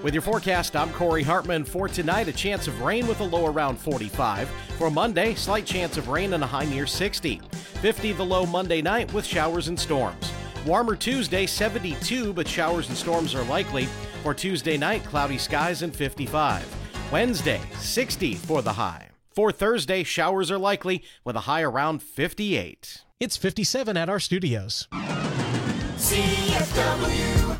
With your forecast, I'm Corey Hartman. For tonight, a chance of rain with a low around 45. For Monday, slight chance of rain and a high near 60. 50 the low Monday night with showers and storms. Warmer Tuesday, 72, but showers and storms are likely. For Tuesday night, cloudy skies and 55. Wednesday, 60 for the high. For Thursday, showers are likely with a high around 58. It's 57 at our studios. CFW.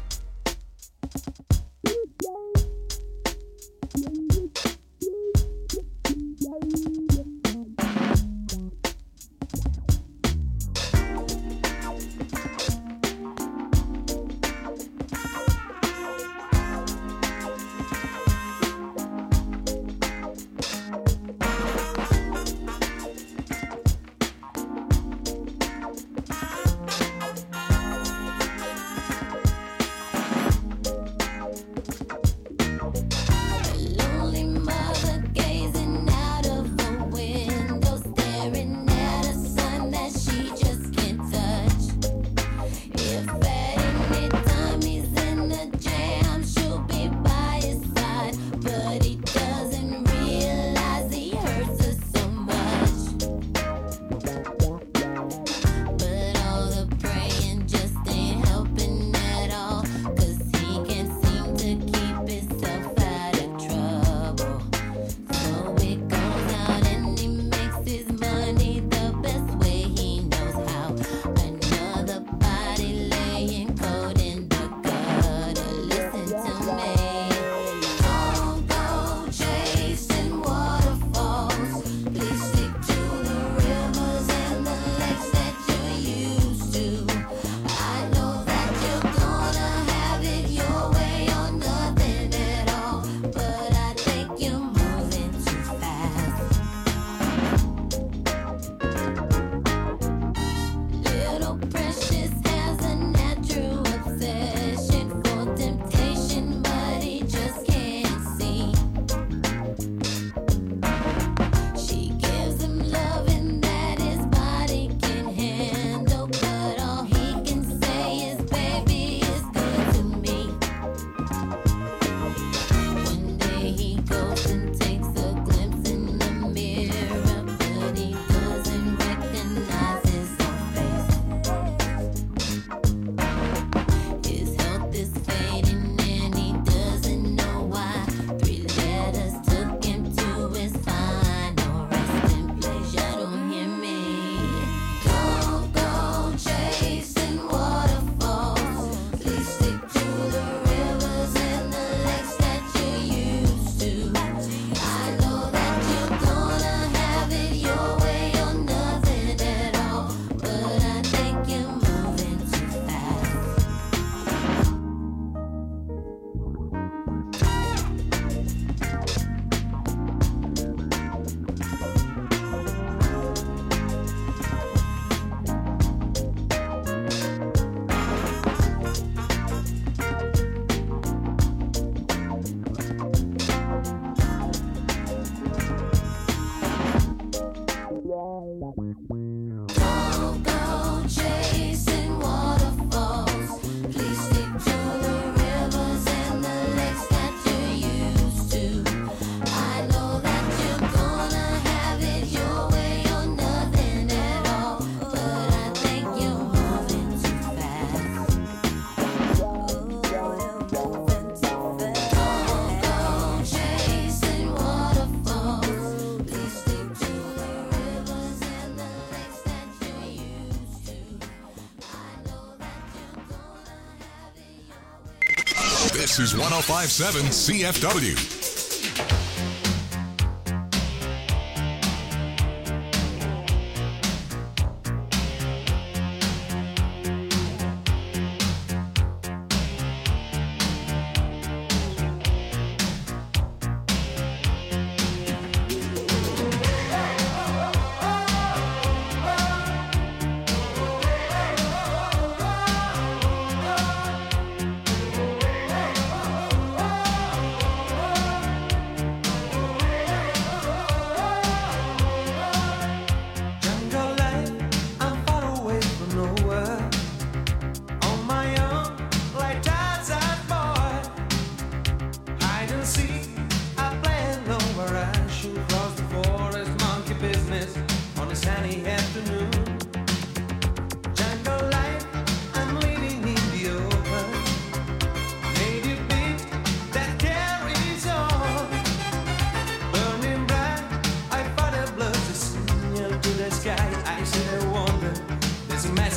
This is 105.7 CFW.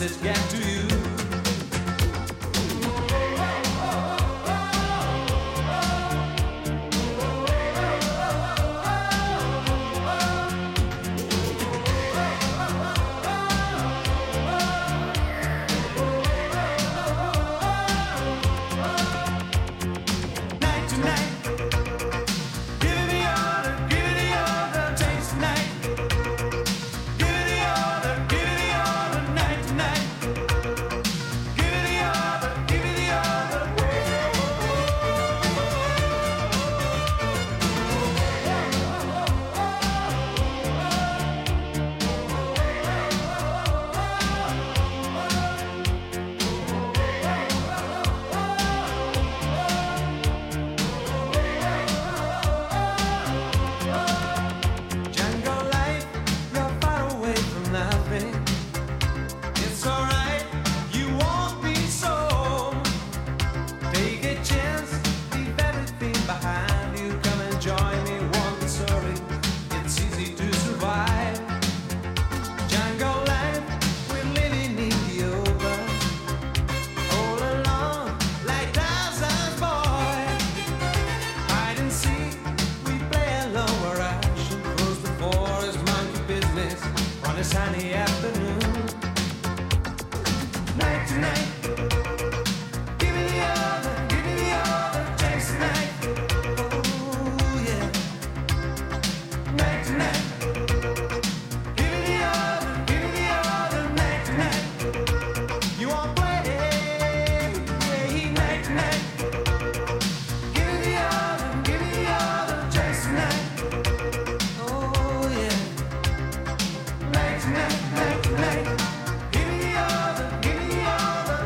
message get to you? Sunny afternoon, night to night. Give me the other chance tonight. Oh yeah, night to night. Give me the other night to night. You won't play, yeah, night to night. Give me the other chance tonight. Oh yeah. Night, night, night. Give me the other, give me the other.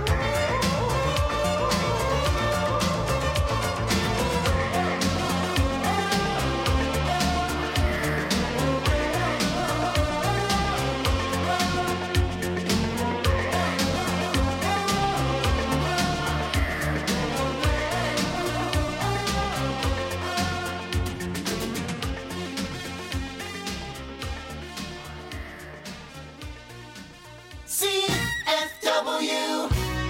CFW.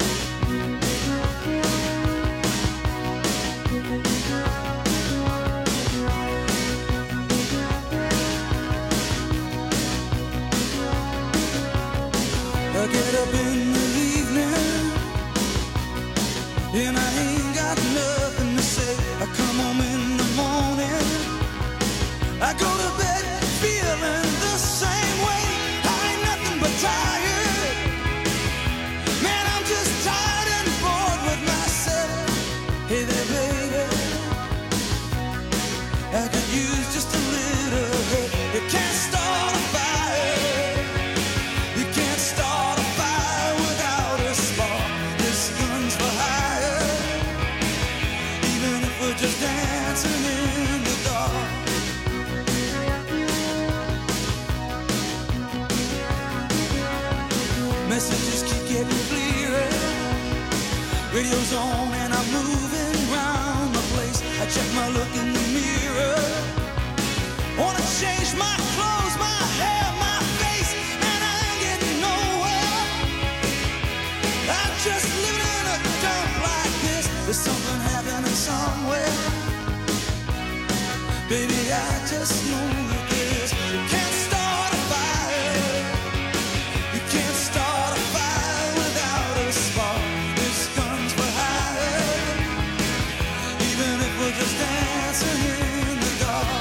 I get up in the evening and I ain't got nothing to say. I come home in the morning, I go to bed feeling the same way. I ain't nothing but tired. Man, I'm just tired and bored with myself. Hey there, baby, I could use just a little help. You can't start a fire. You can't start a fire without a spark. This gun's for hire, even if we're just dancing in the dark. Messages keep getting clearer. Radio's on and I'm moving round the place. I check my look in the mirror. Wanna change my clothes, my hair, my face, and I ain't getting nowhere. I'm just living in a dump like this. There's something happening somewhere. Baby, I just know that this. You can't start a fire. You can't start a fire without a spark. This gun's for hire, even if we're just dancing in the dark.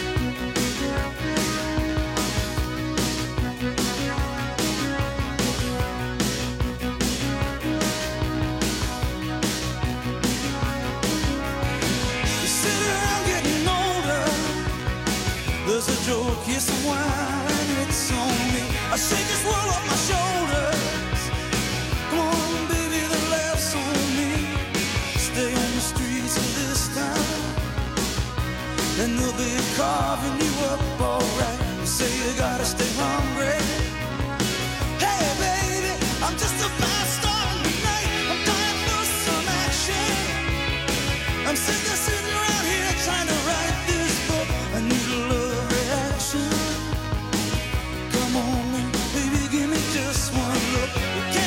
You sit around getting older. There's a joke, here's some wine, it's on me. I shake this world off my shoulders. Come on, baby, the laughs on me. Stay on the streets of this town, and they'll be carving you up alright. You say you gotta stay hungry. Hey, baby, I'm just a fast star tonight. I'm dying for some action. I'm sick of sitting around here trying to write this book. I need a love reaction. Come on, baby, give me just one look. You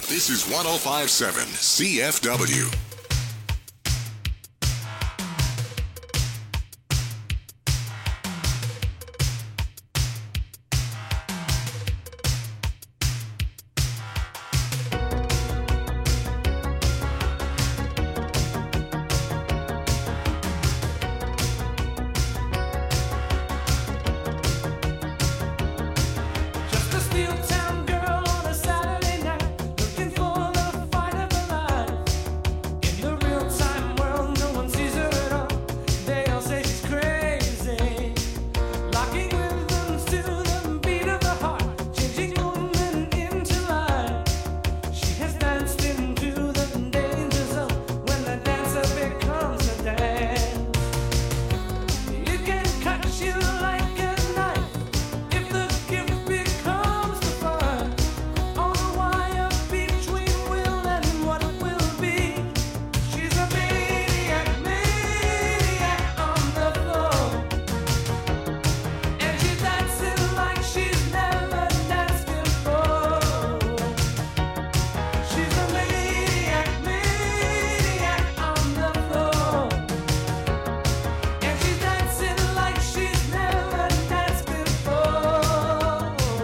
This is 105.7 CFW. Just a steel town girl on a Saturday night, looking for the fight of her life. In the real time world, no one sees her at all. They all say she's crazy, locking rhythms to the beat of the heart, changing woman into life. She has danced into the danger zone when the dancer becomes a dance. It can cut you like a knife if the gift becomes the fun. On the wire between will and what will be. She's a maniac, maniac on the floor. And she's dancing like she's never danced before. She's a maniac, maniac on the floor. And she's dancing like she's never danced before.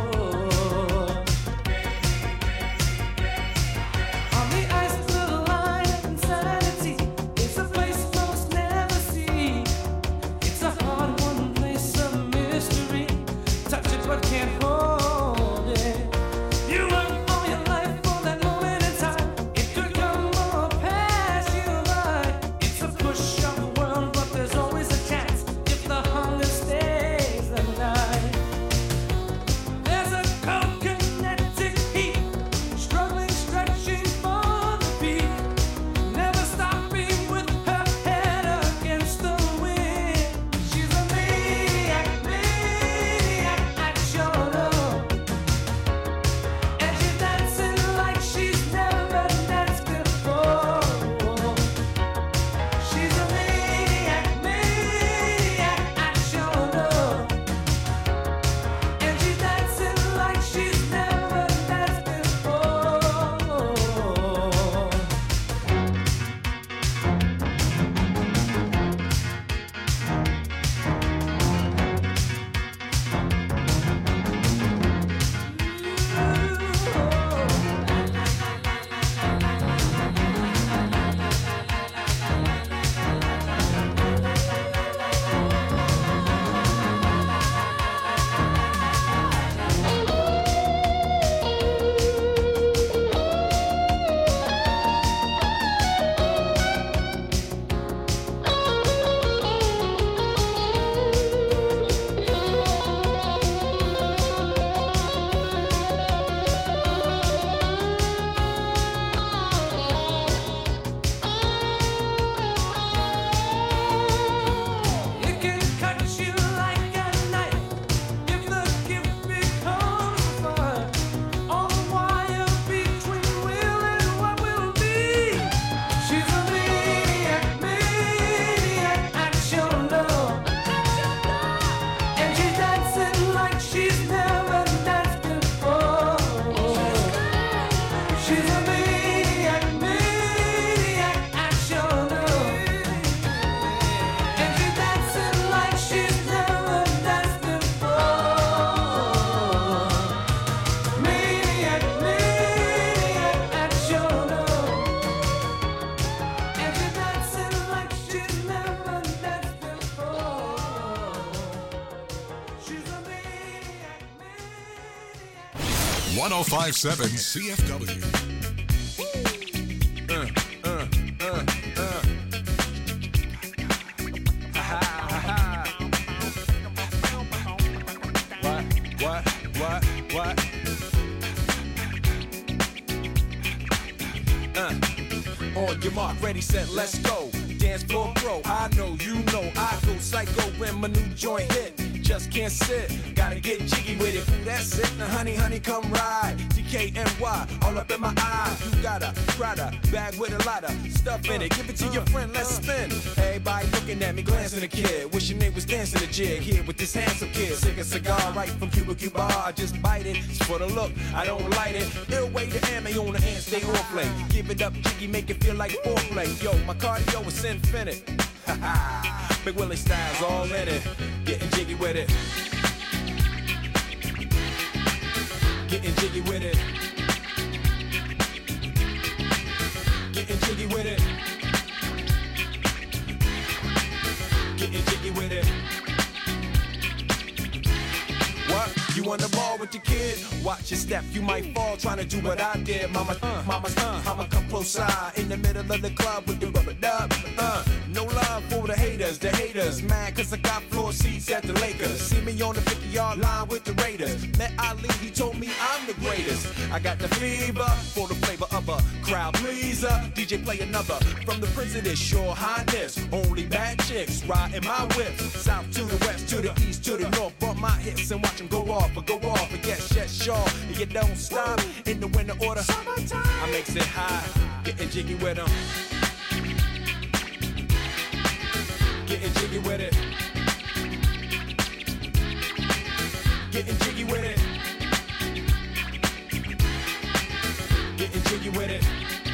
On the ice, the line of insanity is a place most never see. It's a hard-won place of mystery. Touch it but can't hold it. You work all your life for that moment in time. It could come or pass you by. It's a push-up world, but there's always a chance if the hunger stays the night. There's a cold kinetic heat, struggling, stretching for the beat, never stopping with her head against the wind. She's a maniac, maniac at your door, and she's dancing like she's never danced before. She's a maniac, maniac at your door, and she's dancing like she's never danced before. It can cut you like a knife if the gift becomes fun. On the wire between will and what will be. She's a maniac, maniac at your door, and she's dancing like she's never danced before. She's a maniac, maniac at your door. And she's dancing like she's never danced before. Maniac, maniac at your door. And she's dancing like she's never danced before. She's a maniac, maniac. 105.7 CFW. What? On your mark, ready, set, let's go. Dance floor pro, I know, you know, I go psycho when my new joint hit. Just can't sit, gotta get jiggy with it. Ooh, that's it, now honey, come ride. TK DKNY, all up in my eye. You got a Prada bag with a lot of stuff in it. Give it to your friend, let's spin. Everybody looking at me, glancing a kid. Wishing they was dancing a jig here with this handsome kid. Sick a cigar right from Cuba Cuba. I just bite it. It's for the look, I don't light it. Ill way to ammo on the hand, stay on play. Give it up, jiggy, make it feel like foreplay. Yo, my cardio is infinite. Big Willie style's all in it. Getting jiggy with it. Getting jiggy with it. Getting jiggy with it. Getting jiggy with it. What? You on the ball with your kid? Watch your step, you might fall trying to do what I did. Mama, I'ma come close side in the middle of the club with the rubber dub. No love for the haters, mad cause I got floor seats at the Lakers. See me on the 50-yard line with the Raiders. Met Ali, he told me I'm the greatest. I got the fever for the flavor of a crowd pleaser. DJ play another from the Prince of this Sure Highness. Only bad chicks riding my whip. South to the west, to the east, to the north. Bump my hips and watch them go off. And yes, sure. You don't stop in the winter order. I makes it high, getting jiggy with them. Getting jiggy with it. Getting jiggy with it. Getting jiggy with it.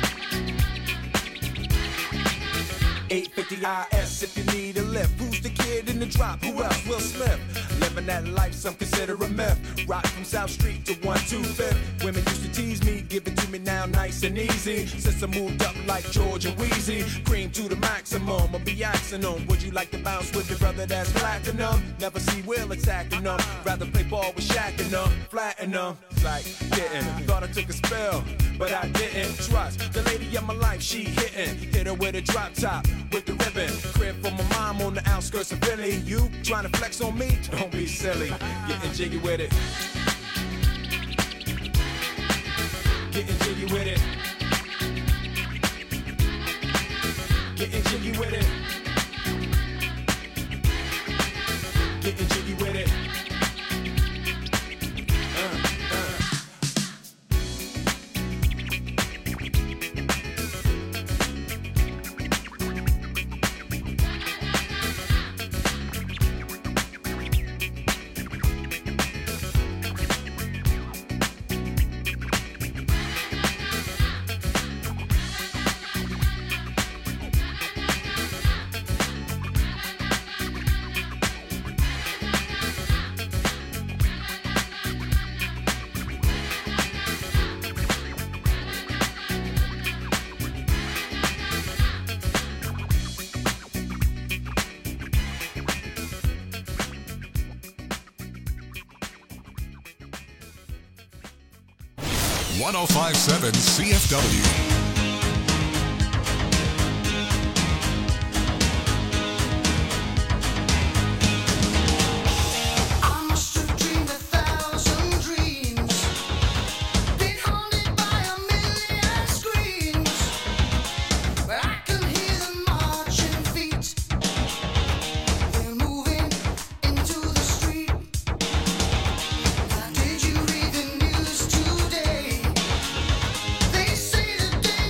850 IS if you need a lift. Who's the kid in the drop? Who else? Will Smith. Living that life, some consider a myth. Rock from South Street to 125th. Women used to tease me, give it to me now nice and easy. Since I moved up like George and Wheezy, cream to the maximum. I'll be asking them, would you like to bounce with your brother that's platinum? Never see Will attacking them. Rather play ball with Shaq and them, flatten them. Like getting, thought I took a spell, but I didn't. Trust the lady of my life, she hitting. Hit her with a drop top, with the ribbon. Crib for my mom on the outskirts of Philly. You trying to flex on me? Don't be silly. Getting jiggy with it. Getting jiggy with it. Getting jiggy with it. Getting jiggy with it. 1057 CFW. Did you read the news today? They say the day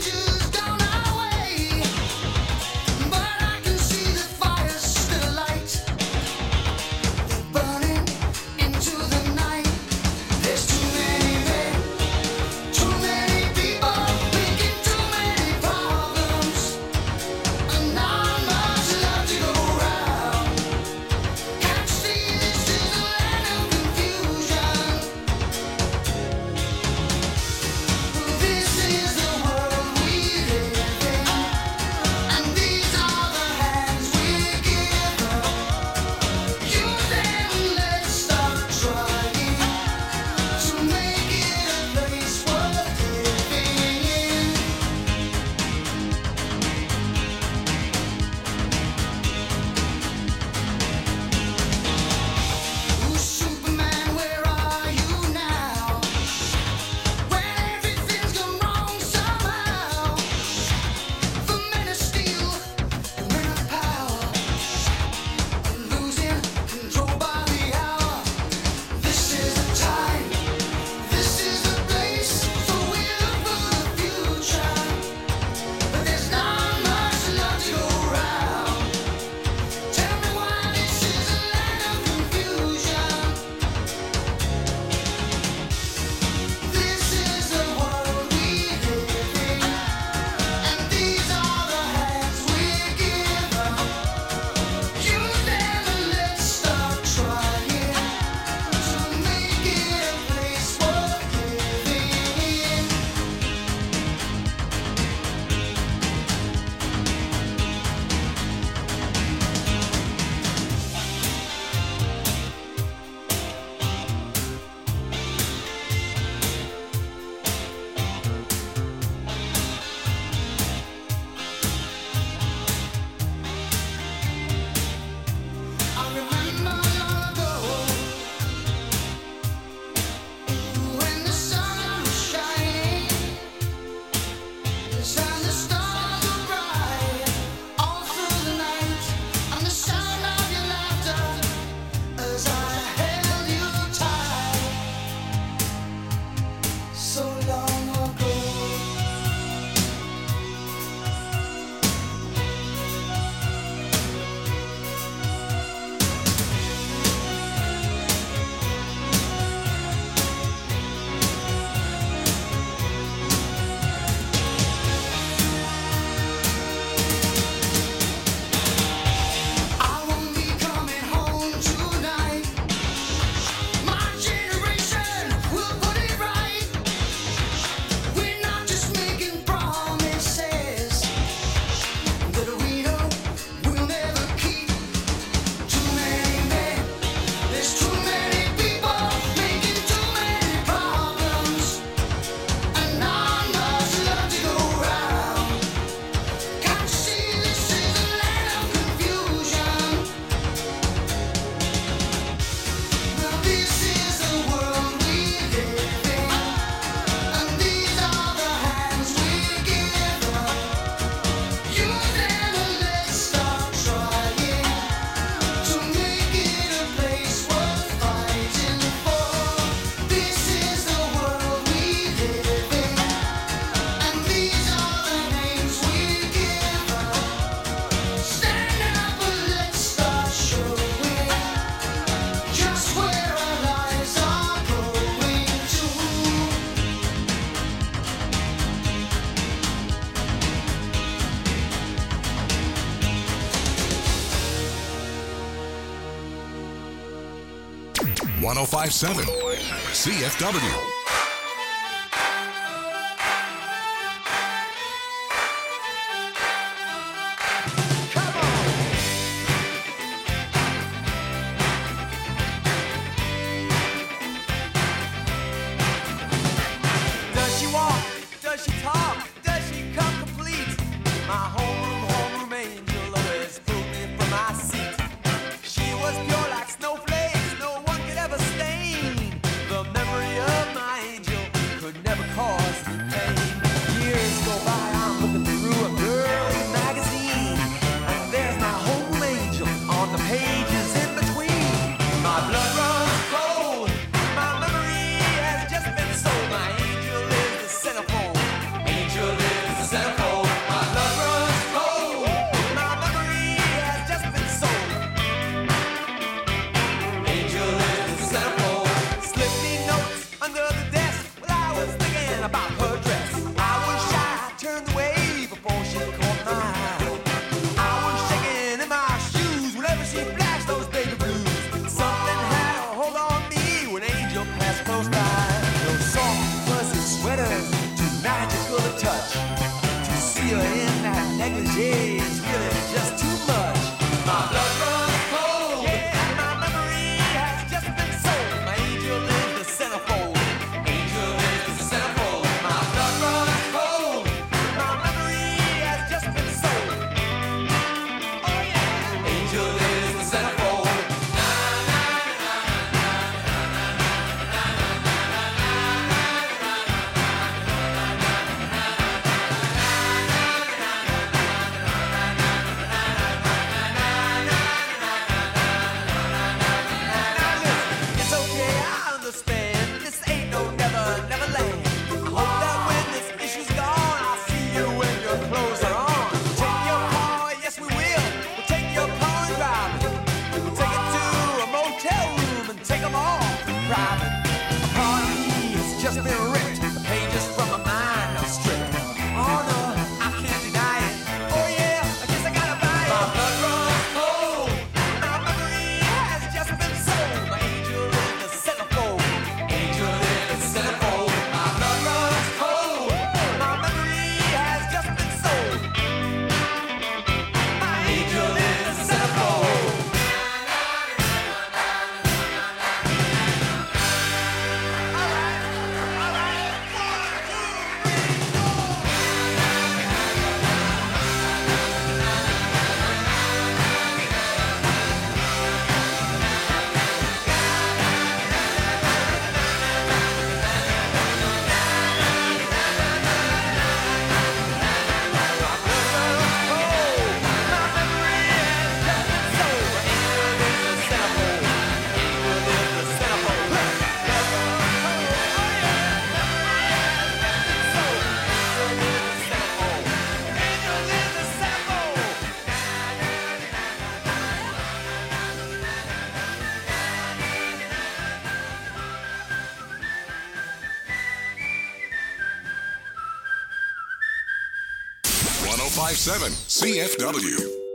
1057 CFW. Does she walk? Does she talk? Does she come complete? My homeroom angel always pulled me from my seat. She was pure like snowflakes, no one could ever stain. The memory of my angel could never cause pain. Years go by, I'm looking through a girly magazine, and there's my homeroom angel on the pages in between. My blood runs cold, my memory has just been sold. My angel is the centerfold. Angel is the centerfold. My blood runs cold, my memory has just been sold. Angel is the centerfold. Slip me notes under the desk while I was thinking about her dress. I was shy, turned away before she caught my eye. I was shaking in my shoes whenever she flashed those baby blues. Something had a hold on me when Angel passed close by. Those soft, fuzzy sweaters, too magical to touch. To see her in that negligee is really just too much. My blood runs cold. Yeah, my memory has just been sold. My angel is the centerfold. Angel is the centerfold. My blood runs cold. My memory has just been sold. Oh yeah. Angel is the centerfold. It's okay, I understand. This ain't no never, never land. I hope that when this issue's gone, I'll see you when your clothes are on. Take your car, yes we will. We'll take your car and drive it. We'll take it to a motel room and take them all private. A part of me has just been ripped. The pages from my mind are stripped. Oh no, I can't deny it. Oh yeah, I guess I gotta buy it. My blood runs cold. My memory has just been sold. My angel is the centerfold. Angel is the centerfold. My blood runs cold. My memory has just been sold. My angel is the centerfold. Seven CFW.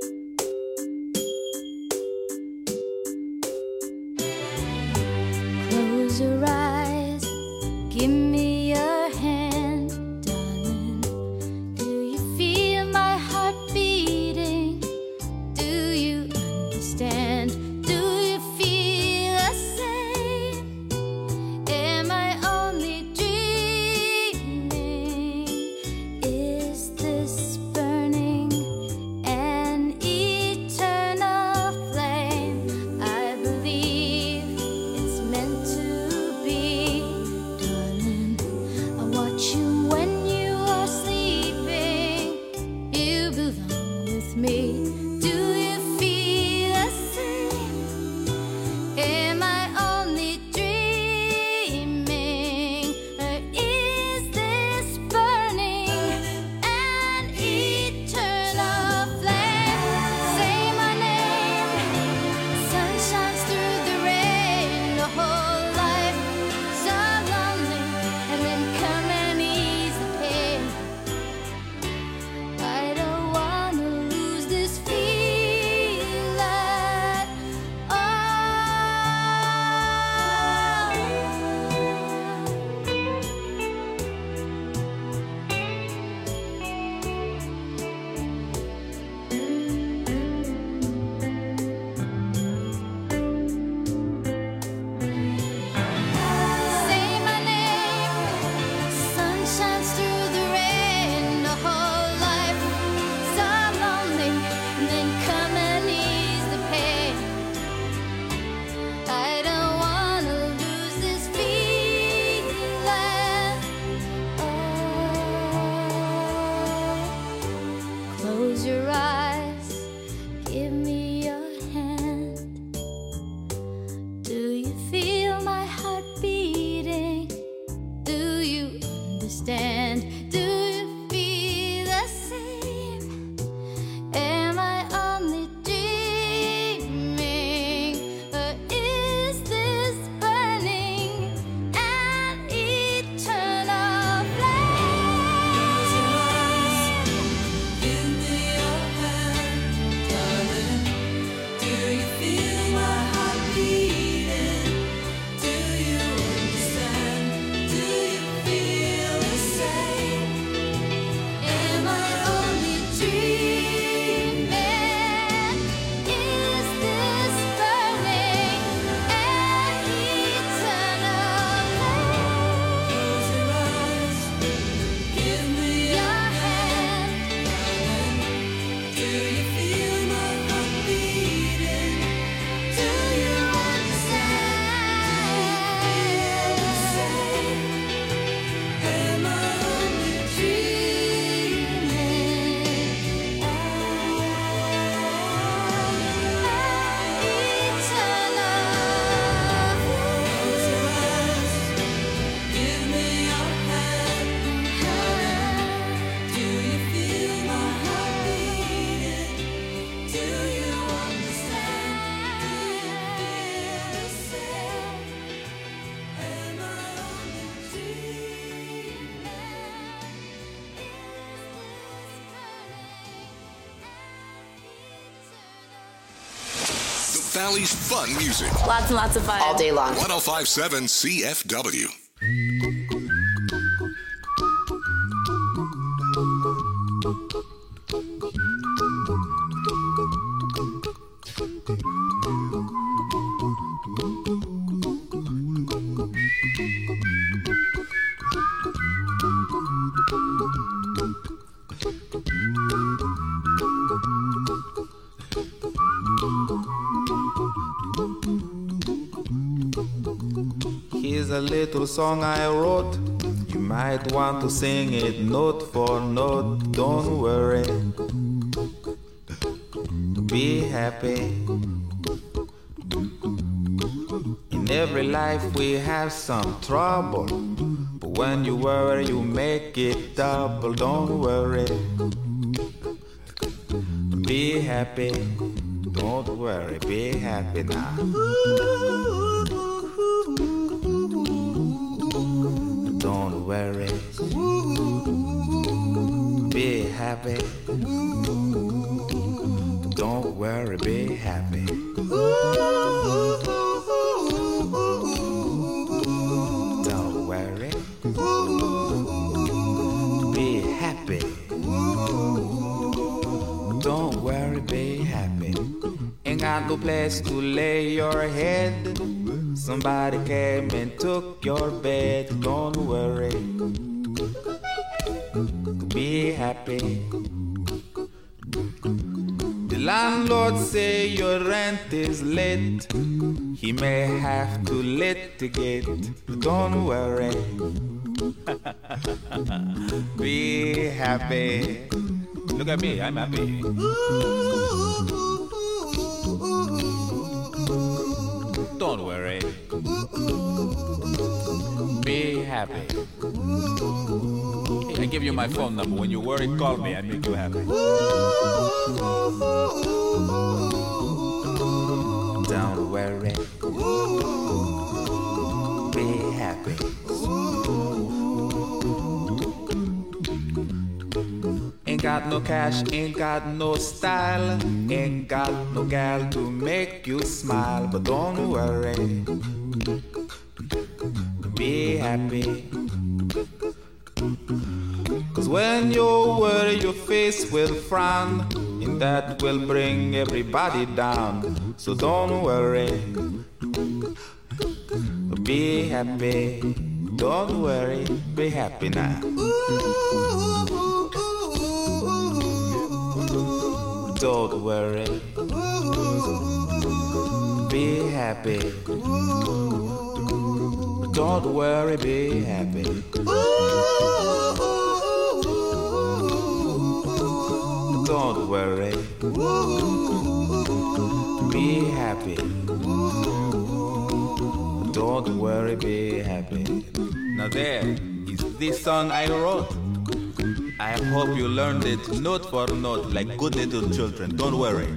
Close your eyes, give me your hand, darling. Do you feel my heart beating? Do you understand? Do you feel the same? Am I only dreaming? Is this burning an eternal flame? I believe it's meant to be, darling. I watch you when you are sleeping. You belong with me. Do you feel the same? Am I only dreaming? Or is this burning an eternal flame? Say my name. Sun shines through the rain. The whole life so lonely, and then come and ease Valley's fun music. Lots and lots of fun. All day long. 1057 CFW. Here's a little song I wrote. You might want to sing it note for note. Don't worry, be happy. In every life we have some trouble, but when you worry you make it double. Don't worry, be happy. Don't worry, be happy now. Don't worry, be happy. Don't worry, be happy. Don't worry, be happy. Don't worry, be happy. Ain't got no place to lay your head. Somebody came and took your bed. Don't worry, be happy. The landlord say your rent is late. He may have to litigate. Don't worry, be happy. Look at me, I'm happy. Don't worry, be happy. I give you my phone number. When you worry, call me. I make you happy. Don't worry, be happy. Ain't got no cash, ain't got no style, ain't got no gal to make you smile. But don't worry, be happy. Cause when you worry your face will frown, and that will bring everybody down. So don't worry, be happy. Don't worry, be happy now. Don't worry, be happy. Don't worry, be happy. Don't worry, be happy. Don't worry, be happy. Now there is this song I wrote. I hope you learned it note for note like good little children. Don't worry,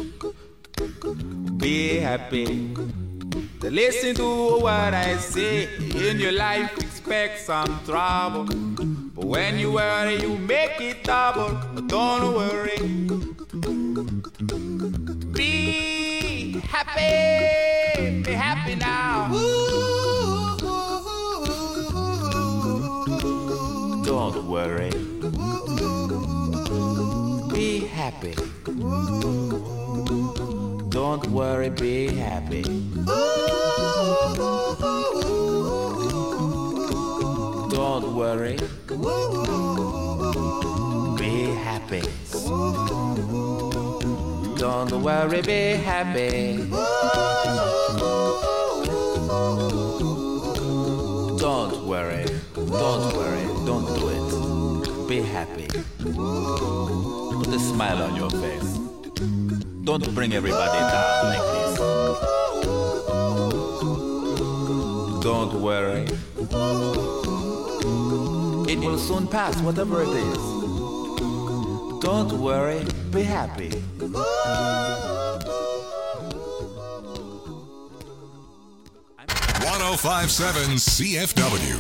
be happy. Listen to what I say. In your life expect some trouble, but when you worry you make it double. Don't worry, be happy. Be happy now. Don't worry, be happy. Don't worry, be happy. Don't worry, be happy. Don't worry, be happy. Don't worry, don't do it. Be happy. Put a smile on your face. Don't bring everybody down like this. Don't worry, it will soon pass, whatever it is. Don't worry, be happy. 1057 CFW.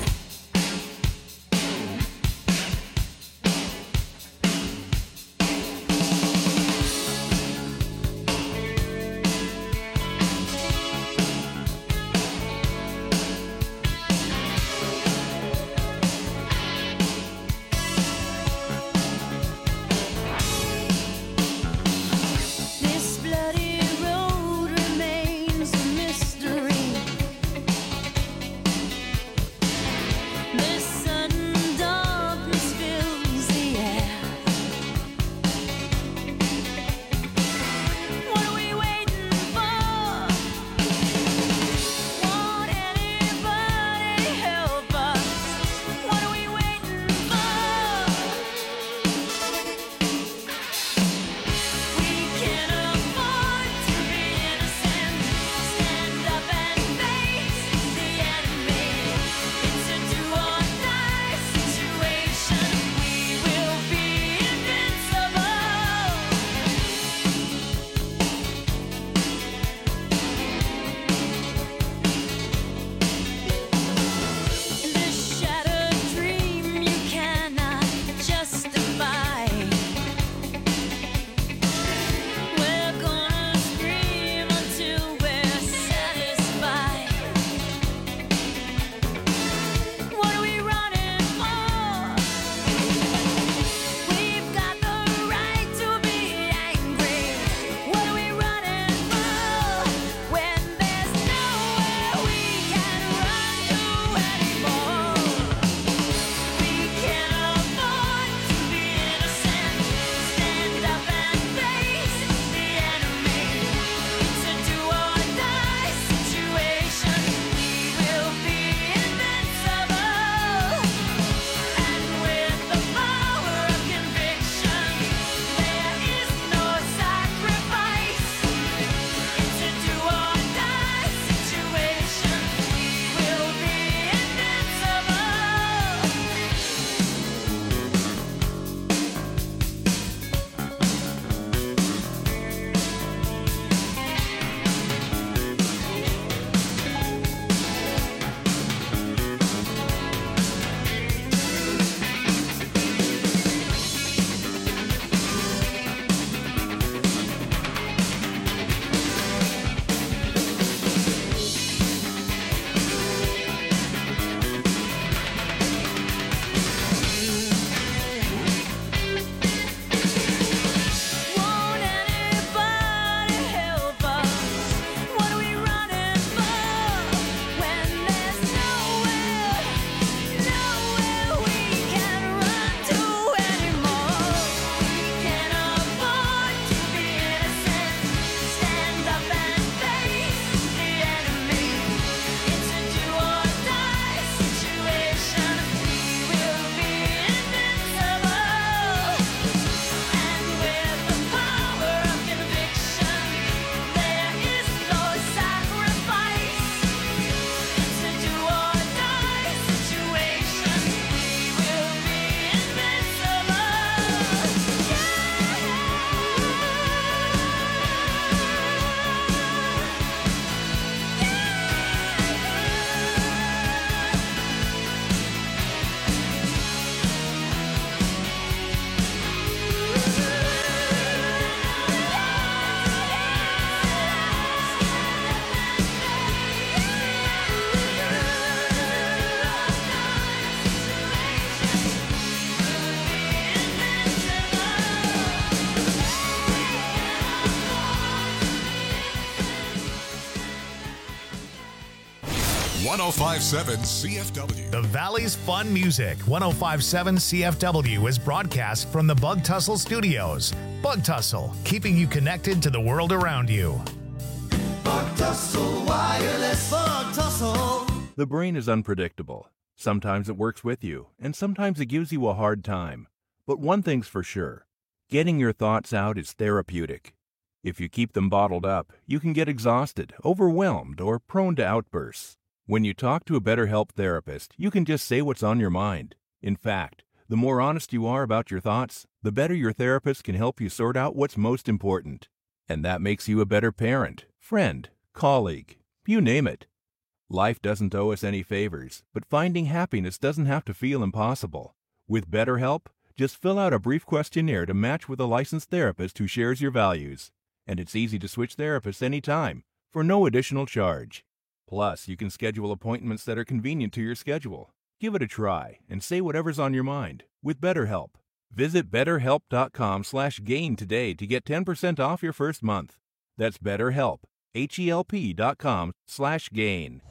1057 CFW. The Valley's Fun Music, 1057 CFW, is broadcast from the Bug Tussle Studios. Bug Tussle, keeping you connected to the world around you. Bug Tussle Wireless. Bug Tussle. The brain is unpredictable. Sometimes it works with you, and sometimes it gives you a hard time. But one thing's for sure, getting your thoughts out is therapeutic. If you keep them bottled up, you can get exhausted, overwhelmed, or prone to outbursts. When you talk to a BetterHelp therapist, you can just say what's on your mind. In fact, the more honest you are about your thoughts, the better your therapist can help you sort out what's most important. And that makes you a better parent, friend, colleague, you name it. Life doesn't owe us any favors, but finding happiness doesn't have to feel impossible. With BetterHelp, just fill out a brief questionnaire to match with a licensed therapist who shares your values. And it's easy to switch therapists anytime, for no additional charge. Plus, you can schedule appointments that are convenient to your schedule. Give it a try and say whatever's on your mind with BetterHelp. Visit BetterHelp.com/gain today to get 10% off your first month. That's BetterHelp, HELP.com/gain.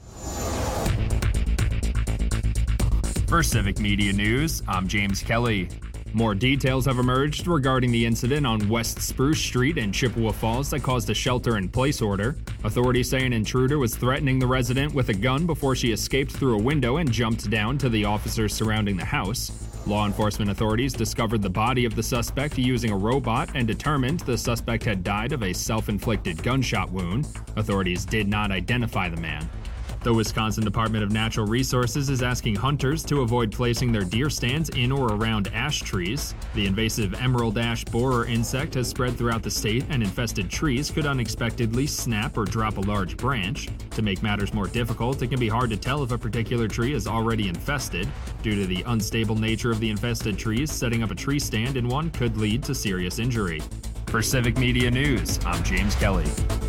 For Civic Media News, I'm James Kelly. More details have emerged regarding the incident on West Spruce Street in Chippewa Falls that caused a shelter-in-place order. Authorities say an intruder was threatening the resident with a gun before she escaped through a window and jumped down to the officers surrounding the house. Law enforcement authorities discovered the body of the suspect using a robot and determined the suspect had died of a self-inflicted gunshot wound. Authorities did not identify the man. The Wisconsin Department of Natural Resources is asking hunters to avoid placing their deer stands in or around ash trees. The invasive emerald ash borer insect has spread throughout the state, and infested trees could unexpectedly snap or drop a large branch. To make matters more difficult, it can be hard to tell if a particular tree is already infested. Due to the unstable nature of the infested trees, setting up a tree stand in one could lead to serious injury. For Civic Media News, I'm James Kelly.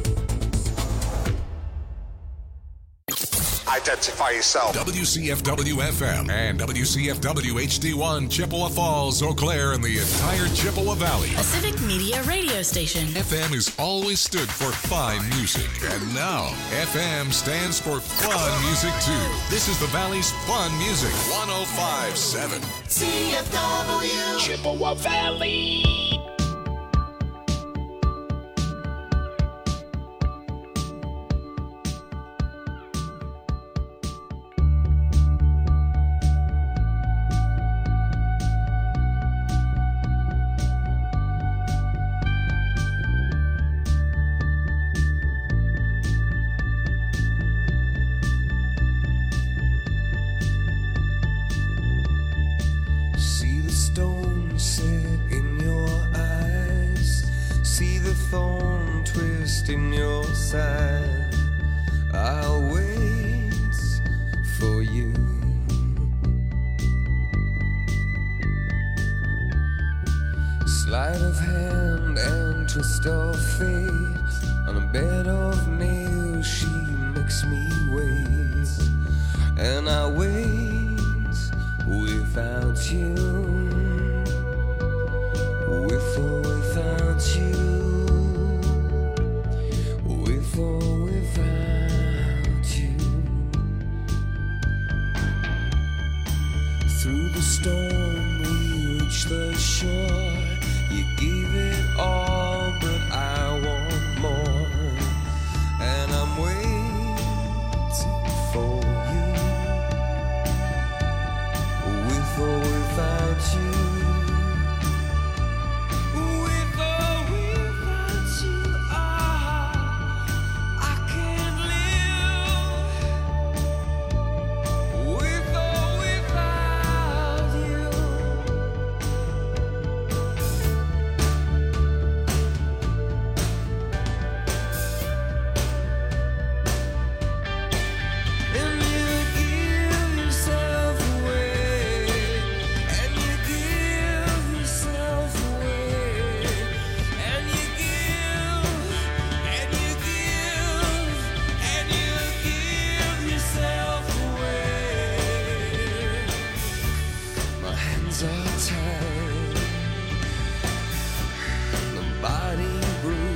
Identify yourself. WCFW FM and WCFW HD1 Chippewa Falls, Eau Claire, and the entire Chippewa Valley. A Civic Media radio station. FM has always stood for fine music, and now FM stands for fun music too. This is the Valley's Fun Music 1057 CFW. Chippewa Valley. In your side, I'll wait for you. Sleight of hand and twist of fate, on a bed of nails she makes me wait, and I wait without you, with or without you. With or without you. Through the storm we reach the shore. You gave it all, but I want more. And I'm waiting for you. With or without you.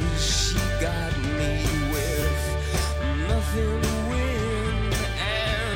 Nothing to win and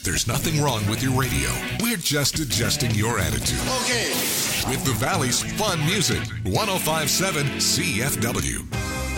There's nothing wrong with your radio. We're just adjusting your attitude. Okay. With the Valley's fun music, 105.7 CFW.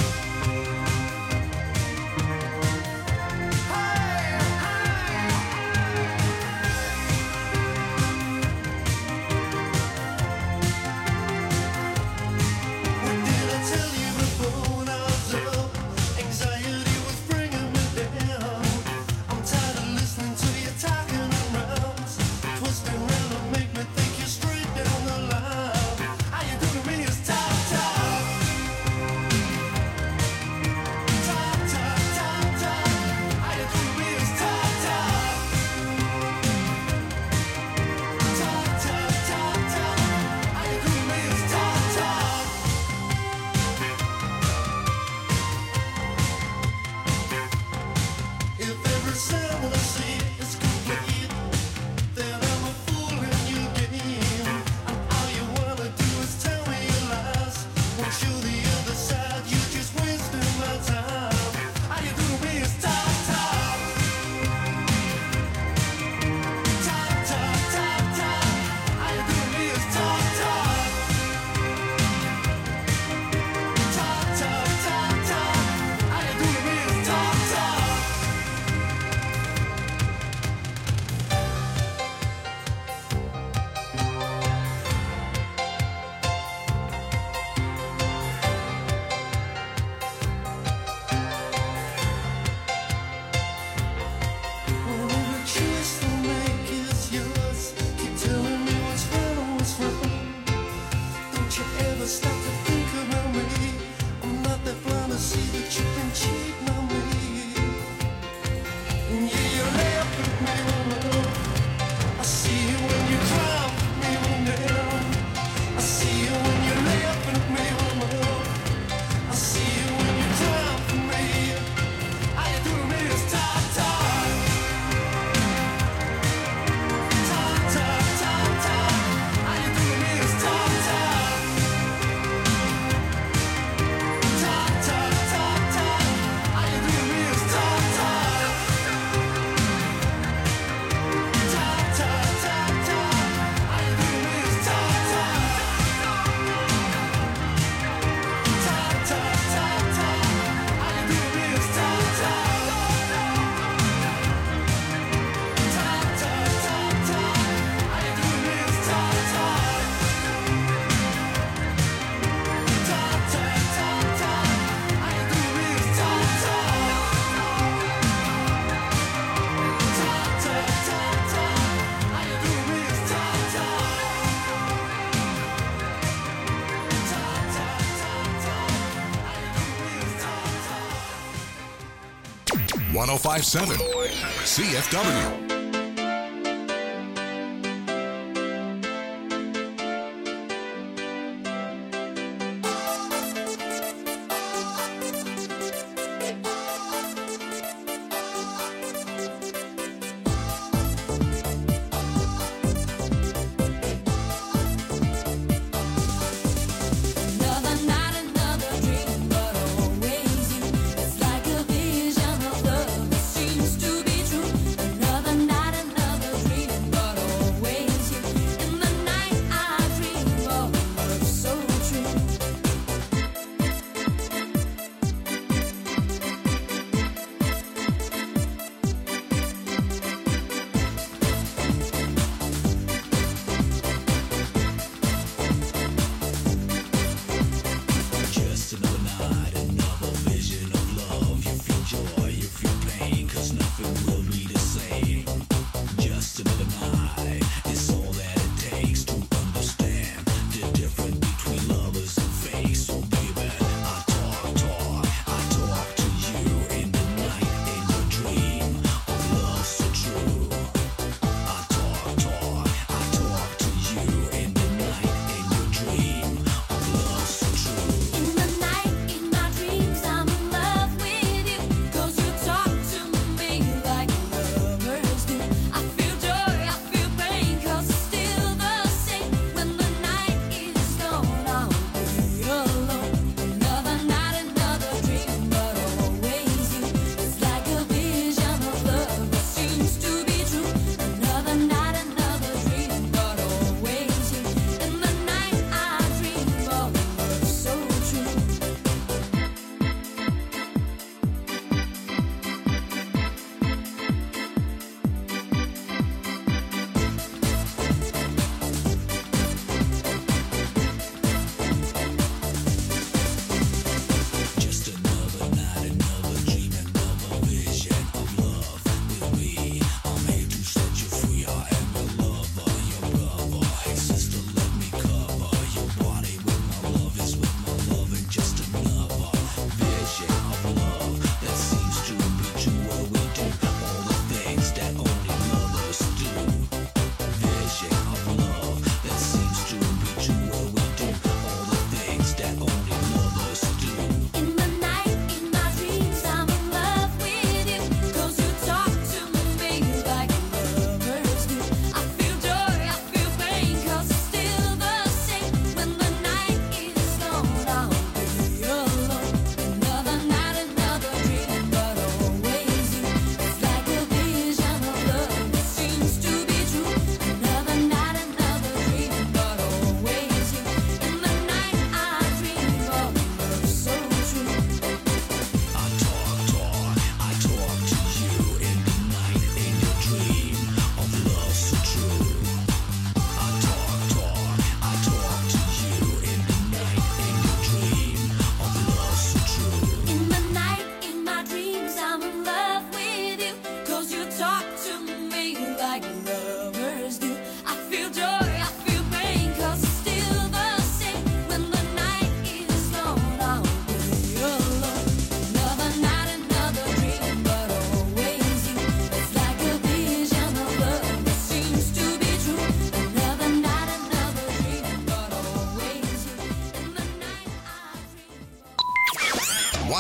.105.7 CFW. Another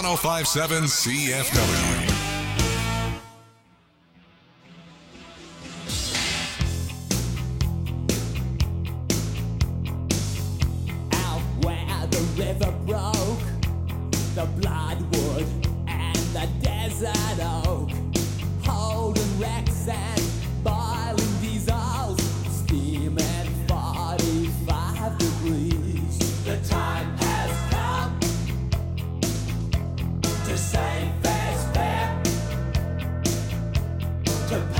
1057 CFW. The river broke, the bloodwood and the desert oak, holding wrecks and boiling diesels, steaming 45 degrees. The time has come to save fair's fair, to